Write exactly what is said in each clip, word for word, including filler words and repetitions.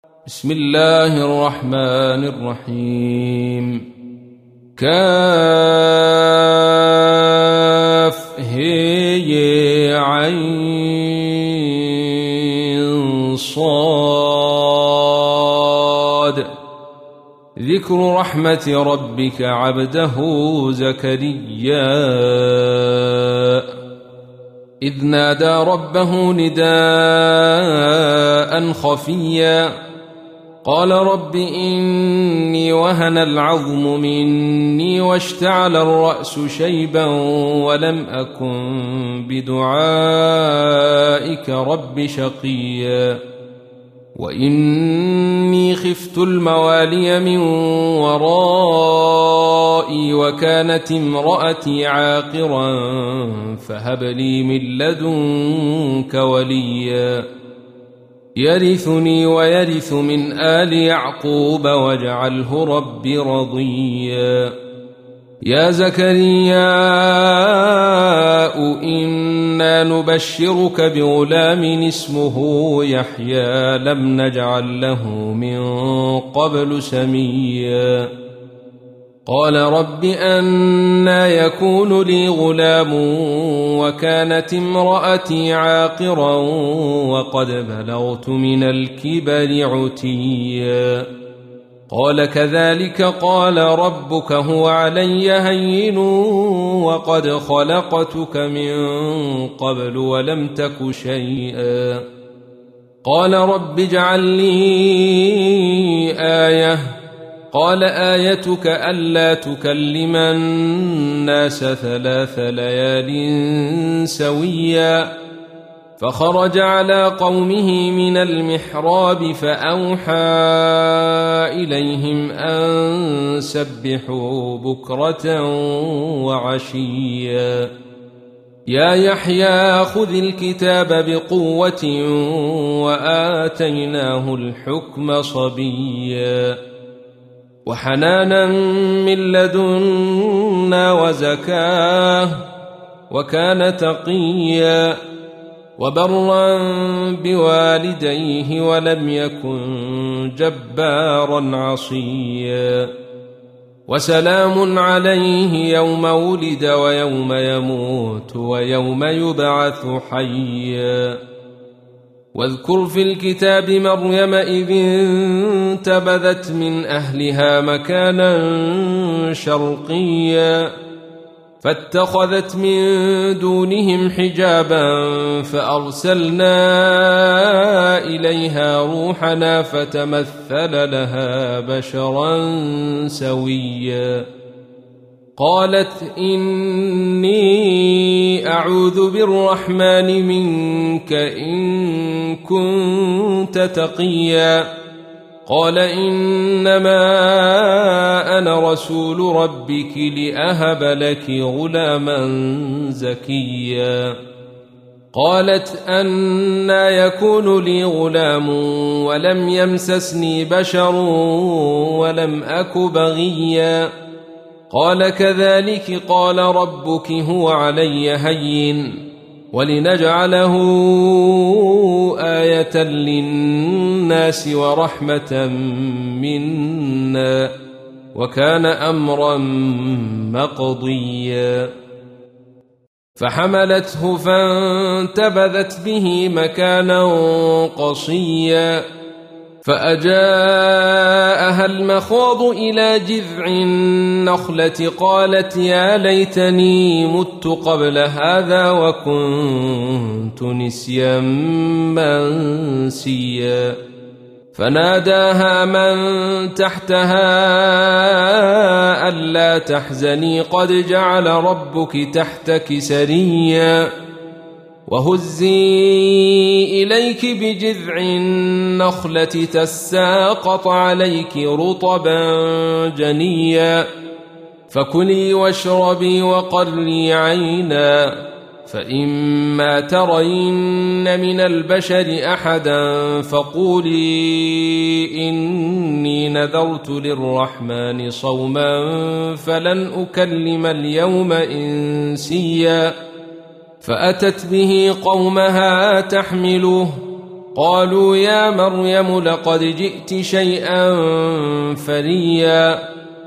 بسم الله الرحمن الرحيم. كاف هي عين صاد. ذكر رحمة ربك عبده زكريا إذ نادى ربه نداء خفيا قال رب إني وهن العظم مني واشتعل الرأس شيبا ولم أكن بدعائك رب شقيا وإني خفت الموالي من ورائي وكانت امرأتي عاقرا فهب لي من لدنك وليا يرثني ويرث من آل يعقوب واجعله رب رضيا. يا زكريا إنا نبشرك بغلام اسمه يحيى لم نجعل له من قبل سميا قال رب أنى يكون لي غلام وكانت امرأتي عاقرا وقد بلغت من الكبر عتيا قال كذلك قال ربك هو علي هين وقد خلقتك من قبل ولم تك شيئا قال رب اجعل لي آية قال آيتك ألا تكلم الناس ثلاث ليال سويا فخرج على قومه من المحراب فأوحى إليهم أن سبحوا بكرة وعشيا يا يحيى خذ الكتاب بقوة وآتيناه الحكم صبيا وحنانا من لدنا وزكاه وكان تقيا وبرا بوالديه ولم يكن جبارا عصيا وسلام عليه يوم ولد ويوم يموت ويوم يبعث حيا واذكر في الكتاب مريم إذ انتبذت من أهلها مكانا شرقيا فاتخذت من دونهم حجابا فأرسلنا إليها روحنا فتمثل لها بشرا سويا قالت إني أعوذ بالرحمن منك إن كنت تقيا قال إنما أنا رسول ربك لأهب لك غلاما زكيا قالت أنى يكون لي غلام ولم يمسسني بشر ولم أك بغيا قال كذلك قال ربك هو علي هين ولنجعله آية للناس ورحمة منا وكان أمرا مقضيا فحملته فانتبذت به مكانا قصيا فأجاءها المخاض إلى جذع النخلة قالت يا ليتني مت قبل هذا وكنت نسيا منسيا فناداها من تحتها ألا تحزني قد جعل ربك تحتك سريا وهزي إليك بجذع النخلة تساقط عليك رطبا جنيا فكلي واشربي وقري عينا فإما ترين من البشر أحدا فقولي إني نذرت للرحمن صوما فلن أكلم اليوم إنسيا فأتت به قومها تحمله قالوا يا مريم لقد جئت شيئا فريا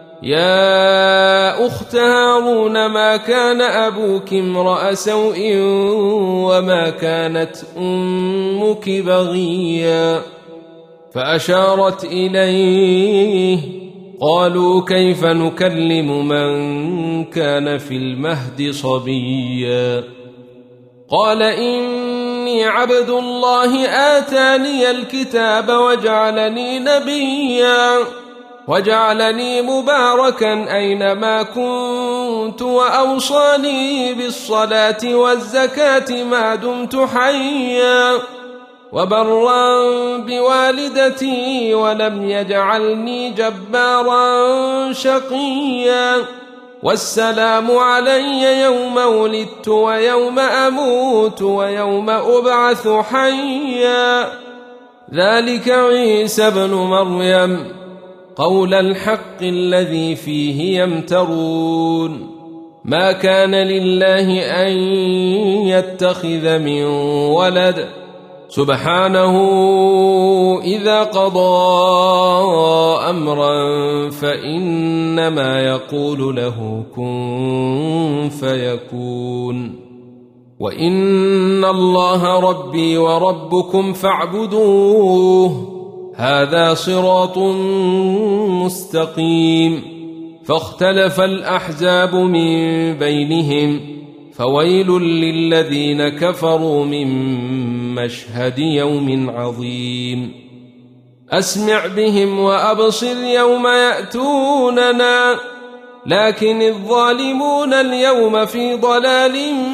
يا أخت هارون ما كان أبوك امرأ سوء وما كانت أمك بغيا فأشارت إليه قالوا كيف نكلم من كان في المهد صبيا قال إني عبد الله آتاني الكتاب وجعلني نبيا وجعلني مباركا أينما كنت وأوصاني بالصلاة والزكاة ما دمت حيا وبرا بوالدتي ولم يجعلني جبارا شقيا والسلام علي يوم ولدت ويوم أموت ويوم أبعث حيا ذلك عيسى بن مريم قول الحق الذي فيه يمترون ما كان لله أن يتخذ من ولد سبحانه إذا قضى أمرا فإنما يقول له كن فيكون وإن الله ربي وربكم فاعبدوه هذا صراط مستقيم فاختلف الأحزاب من بينهم فويل للذين كفروا من مشهد يوم عظيم أسمع بهم وأبصر يوم يأتوننا لكن الظالمون اليوم في ضلال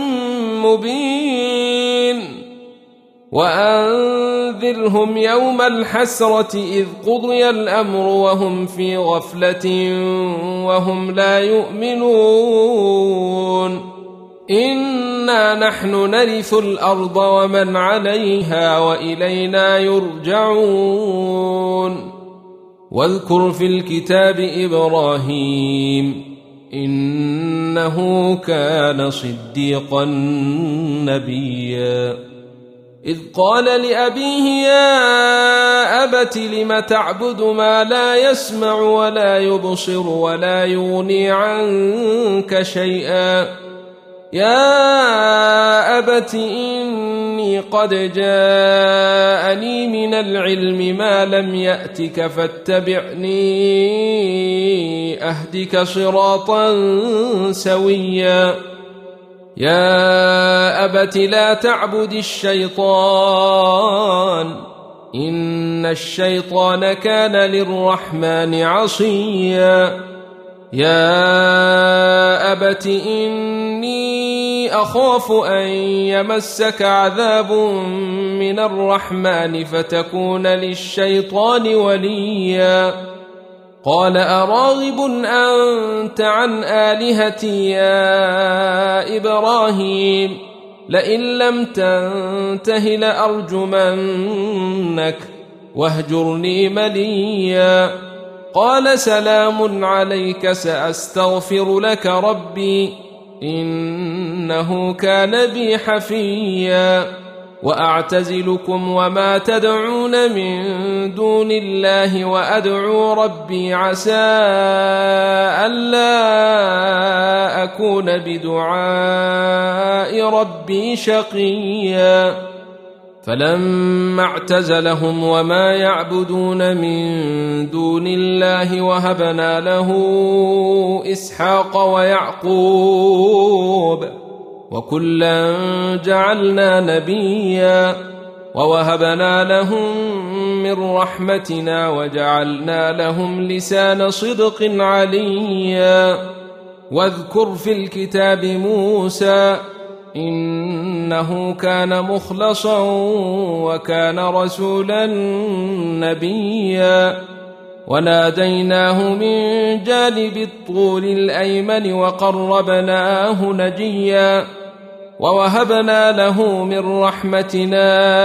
مبين وأنذرهم يوم الحسرة إذ قضي الأمر وهم في غفلة وهم لا يؤمنون إنا نحن نرث الأرض ومن عليها وإلينا يرجعون واذكر في الكتاب إبراهيم إنه كان صديقا نبيا إذ قال لأبيه يا أبت لم تعبد ما لا يسمع ولا يبصر ولا يغني عنك شيئا يا أبت إني قد جاءني من العلم ما لم يأتك فاتبعني أهدك صراطا سويا يا أبت لا تعبد الشيطان إن الشيطان كان للرحمن عصيا يا أبت إني أخاف أن يمسك عذاب من الرحمن فتكون للشيطان وليا قال أراغب أنت عن آلهتي يا إبراهيم لئن لم تنته لأرجمنك واهجرني مليا قال سلام عليك سأستغفر لك ربي إنه كان بي حفيا وأعتزلكم وما تدعون من دون الله وأدعو ربي عسى ألا أكون بدعاء ربي شقيا فلما اعتزلهم وما يعبدون من دون الله وهبنا له إسحاق ويعقوب وكلا جعلنا نبيا ووهبنا لهم من رحمتنا وجعلنا لهم لسان صدق عليا واذكر في الكتاب موسى إنه كان مخلصا وكان رسولا نبيا وناديناه من جانب الطور الأيمن وقربناه نجيا ووهبنا له من رحمتنا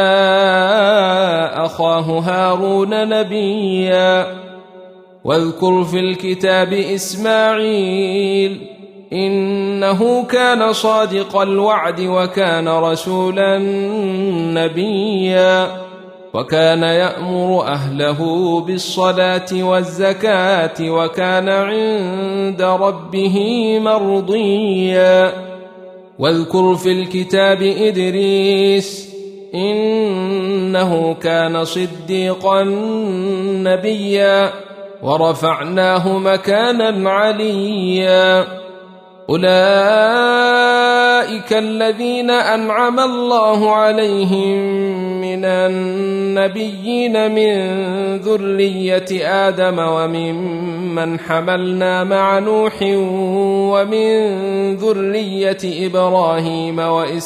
أخاه هارون نبيا واذكر في الكتاب إسماعيل إنه كان صادق الوعد وكان رسولا نبيا وكان يأمر أهله بالصلاة والزكاة وكان عند ربه مرضيا واذكر في الكتاب إدريس إنه كان صديقا نبيا ورفعناه مكانا عليا أولئك الذين أنعم الله عليهم من النبيين من ذرية آدم وممن حملنا مع نوح ومن ذرية إبراهيم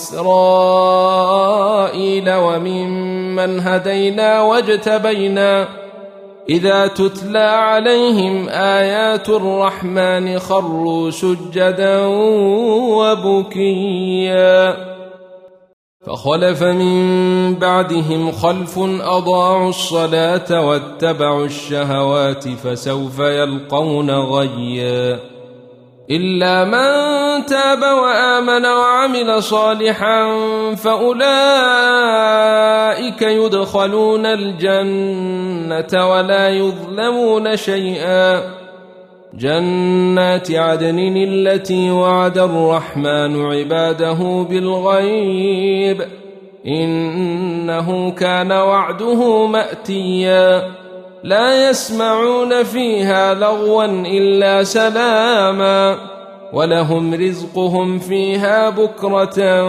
وإسرائيل وممن هدينا واجتبينا إذا تتلى عليهم آيات الرحمن خروا سجدا وبكيا فخلف من بعدهم خلف أضاعوا الصلاة واتبعوا الشهوات فسوف يلقون غيا إلا من تاب وآمن وعمل صالحا فأولئك يدخلون الجنة ولا يظلمون شيئا جنات عدن التي وعد الرحمن عباده بالغيب إنه كان وعده مأتيا لا يسمعون فيها لغوا إلا سلاما ولهم رزقهم فيها بكرة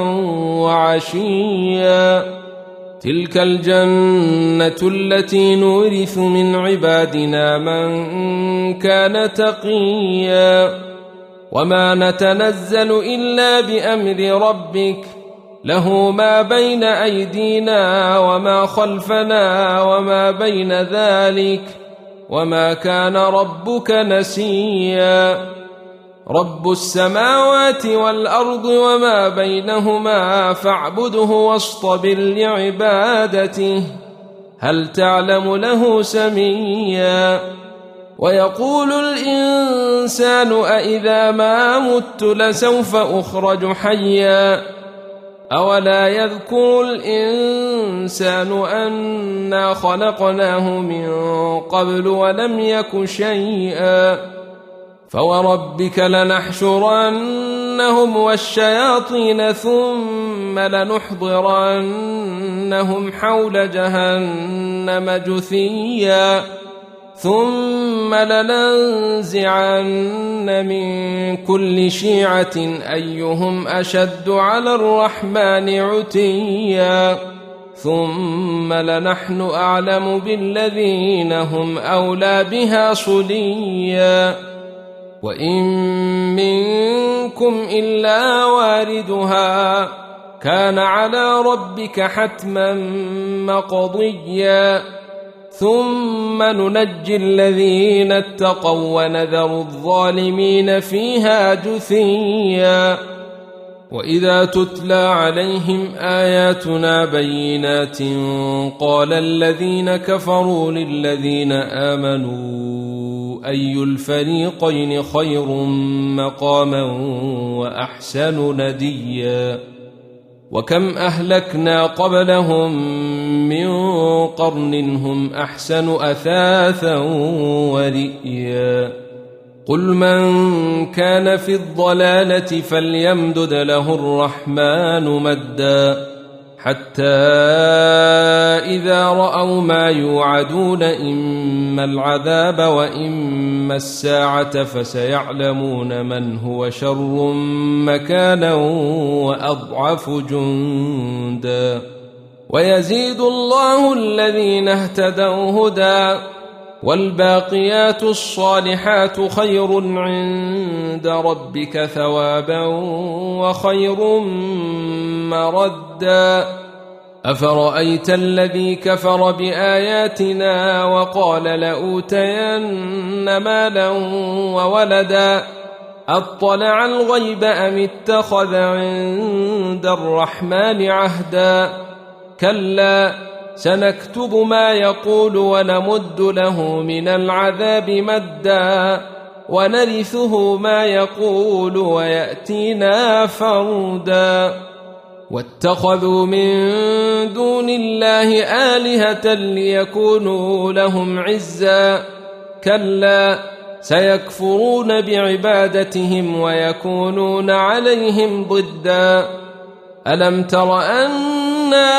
وعشيا تلك الجنة التي نورث من عبادنا من كان تقيا وما نتنزل إلا بأمر ربك له ما بين أيدينا وما خلفنا وما بين ذلك وما كان ربك نسيا رب السماوات والأرض وما بينهما فاعبده واصطبر لعبادته هل تعلم له سميا ويقول الإنسان أإذا ما مت لسوف أخرج حيا أولا يذكر الإنسان أنا خلقناه من قبل ولم يك شيئا فوربك لنحشرنهم والشياطين ثم لنحضرنهم حول جهنم جثيا ثم لننزعن من كل شيعة أيهم أشد على الرحمن عتيا ثم لنحن أعلم بالذين هم أولى بها صليا وإن منكم إلا واردها كان على ربك حتما مقضيا ثم ننجي الذين اتقوا ونذر الظالمين فيها جثيا وإذا تتلى عليهم آياتنا بينات قال الذين كفروا للذين آمنوا أي الفريقين خير مقاما وأحسن نديا وكم أهلكنا قبلهم من قرن هم أحسن أثاثا ورئيا قل من كان في الضلالة فليمدد له الرحمن مدا حتى إذا رأوا ما يوعدون إما العذاب وإما الساعة فسيعلمون من هو شر مكانا وأضعف جندا ويزيد الله الذين اهتدوا هدى والباقيات الصالحات خير عند ربك ثوابا وخير مردا أفرأيت الذي كفر بآياتنا وقال لأوتين مالا وولدا أطلع الغيب أم اتخذ عند الرحمن عهدا كلا سنكتب ما يقول ونمد له من العذاب مدا ونرثه ما يقول ويأتينا فردا واتخذوا من دون الله آلهة ليكونوا لهم عزا كلا سيكفرون بعبادتهم ويكونون عليهم ضدا ألم تر أنا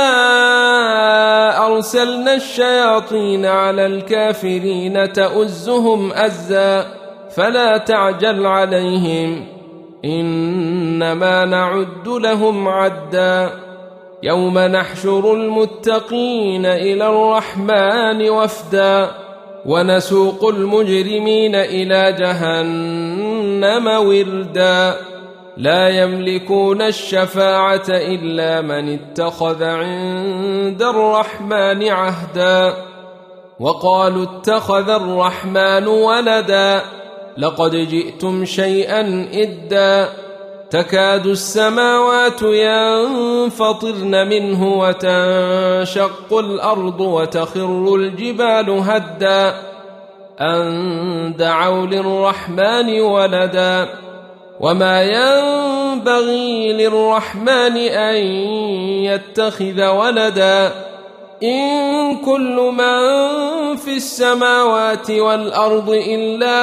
أرسلنا الشياطين على الكافرين تؤزهم أزا فلا تعجل عليهم إنما نعد لهم عدا يوم نحشر المتقين إلى الرحمن وفدا ونسوق المجرمين إلى جهنم وردا لا يملكون الشفاعة إلا من اتخذ عند الرحمن عهدا وقالوا اتخذ الرحمن ولدا لقد جئتم شيئا إدا تكاد السماوات ينفطرن منه وتنشق الأرض وتخر الجبال هدا أن دعوا للرحمن ولدا وما ينبغي للرحمن أن يتخذ ولدا إن كل من في السماوات والأرض إلا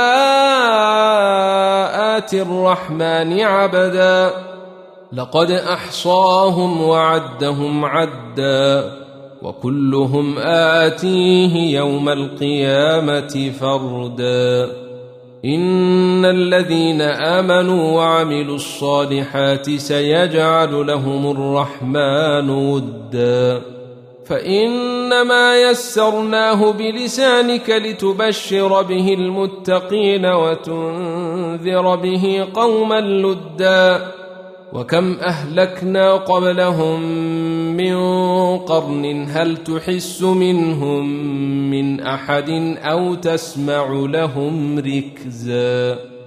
آتي الرحمن عبدا لقد أحصاهم وعدهم عدا وكلهم آتيه يوم القيامة فردا إن الذين آمنوا وعملوا الصالحات سيجعل لهم الرحمن ودا فإنما يسرناه بلسانك لتبشر به المتقين وتنذر به قوما لدا وكم أهلكنا قبلهم من قرن هل تحس منهم من أحد أو تسمع لهم ركزا.